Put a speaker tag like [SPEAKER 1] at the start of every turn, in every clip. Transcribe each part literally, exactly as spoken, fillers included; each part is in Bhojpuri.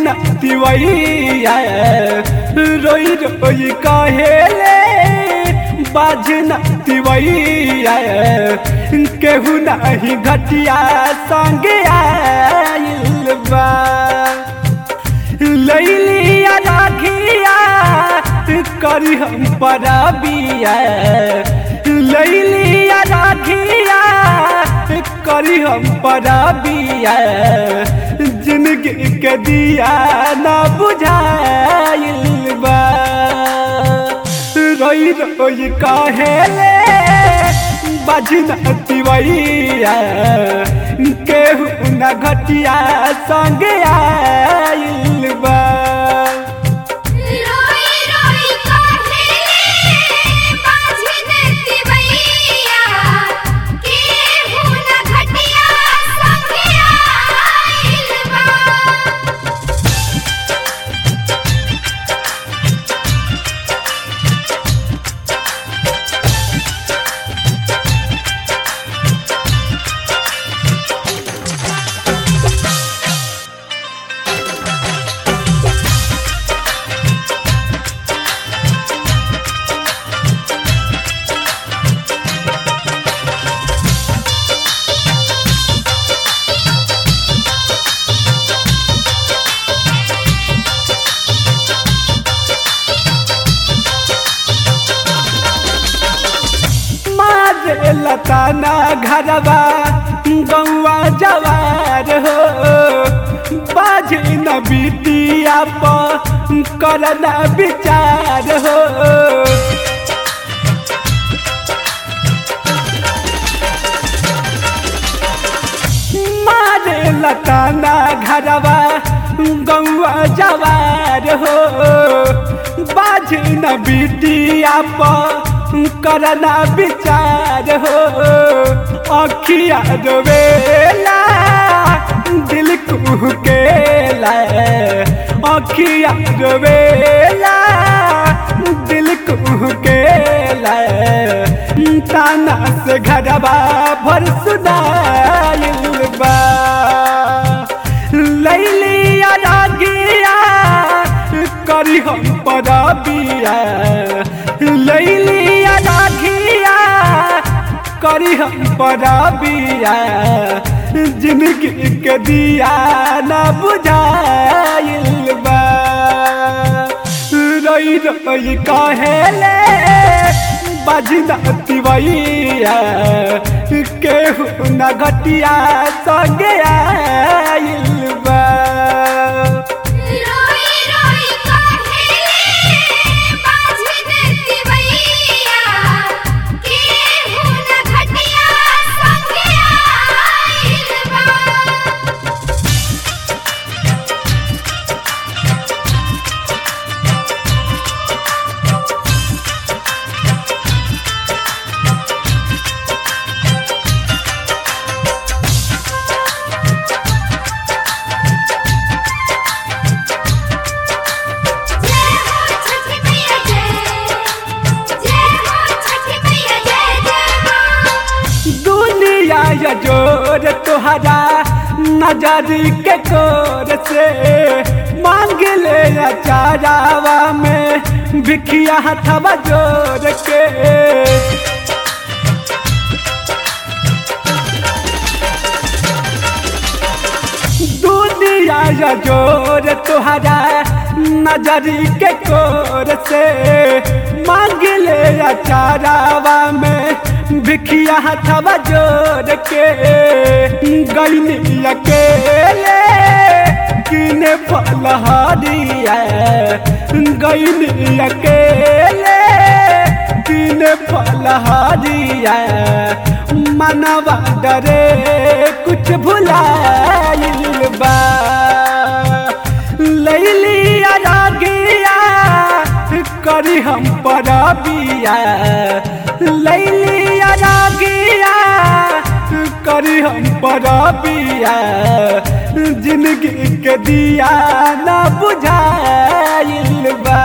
[SPEAKER 1] बाजना तिवैया रोई रोई कहेले बाजना तिवैया केहू नहीं घटिया संगे आइल बा लैलिया राखिया करी हम परबिया लैलिया राखिया करी हम परबिया जिंदगी के दिया ना बुझाइल बा रोई रोई कहेले बाजना तिवैया केहू न घटिया संगे आइल बा लताना घरवा गौवा जवार हो बाज न बिटिया पर करना विचार हो मारे लताना घरवा गौवा जवार हो बाज न बिटिया पर करना विचार हो अखिया रोवेला दिल कुहकेला अखिया रोवेला दिल कुहकेला ताना से घरवा भर सुनाइल बा लैलिया रागिया करी हम परबिया लैलिया राखिया करी हम परबिया जिंदगी के दिया ना बुझाइल बा रोई रोई कहेले बाजना तिवैया केहू न घटिया संगे आइल बा जोर तुहरा नजर के कोर से मांग ले चारावा में भिखिया हथवा जोर के दुनिया जोर तुहरा नजर के कोर से मांग ले चारावा में भिखिया हथवा जोड़ के गईनी अकेले किने फलहारिया गईनी अकेले किने फलहारिया मनवा डरे कुछ भुलाइल बा लैलिया रागिया करी हम परबिया लैलिया रागिया करी हम परबिया जिंदगी के दिया ना बुझाइल बा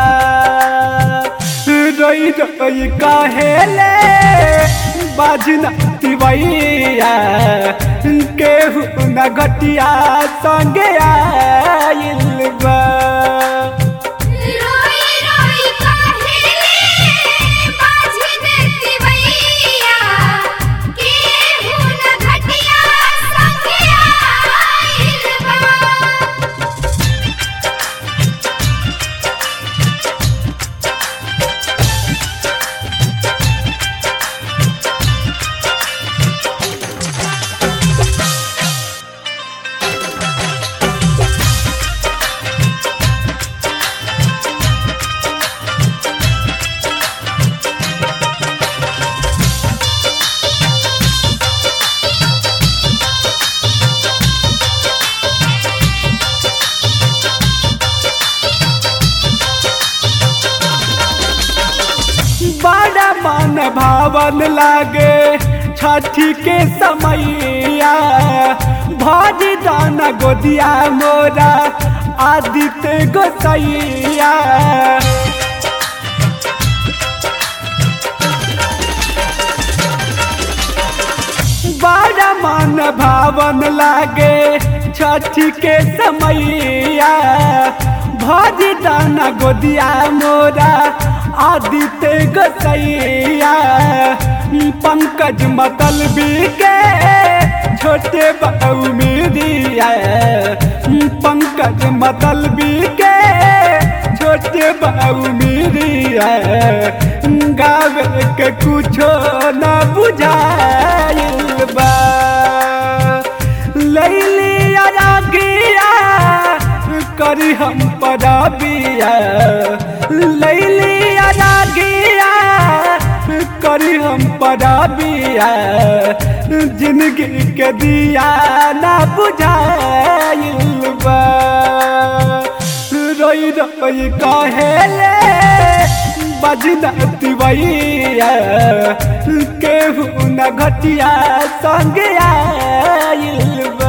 [SPEAKER 1] रोई रोई कहेले बाजना तिवैया केहू न घटिया संगे आइल बा। मन भावन लागे छठी के समैया भाजी दाना गोदिया मोरा आदित्य गोसैया बड़ा मन भावन लागे छठी के समैया भाजी दाना गोदिया मोरा आदित्य गोसैया पंकज मतलबी के छोटे बाऊ मेरिया पंकज मतलबी के छोटे बाऊ मेरिया गावे के कुछो न बुझाइल बा लैली रागिया करी हम पराबिया लैली रागिया करी हम पराबिया जिंदगी के दिया ना बुझाइल बा रोई रोई कहेले बजना तिवैया केहू न घटिया संग आइल बा।